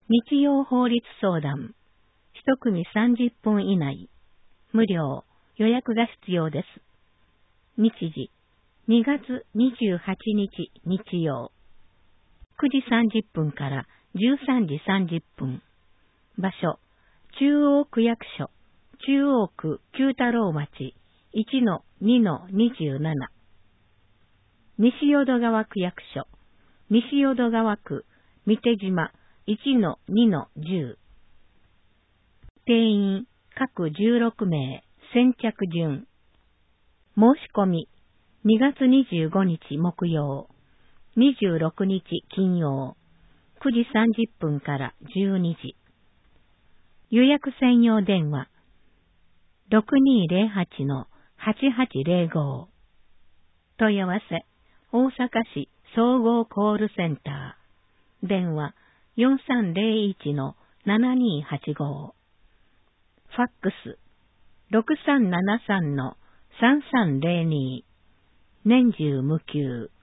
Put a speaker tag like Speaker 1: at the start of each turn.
Speaker 1: 日曜法律相談。一組30分以内。無料。予約が必要です。日時。2月28日日曜。9時30分から13時30分。場所。中央区役所。中央区九太郎町 1-2-27。西淀川区役所。西淀川区三手島1-2-10。定員各16名。先着順。申し込み2月25日木曜、26日金曜、9時30分から12時。予約専用電話 6208-8805。問い合わせ大阪市総合コールセンター。電話 4301-7285。ファックス 6373-3302。年中無休。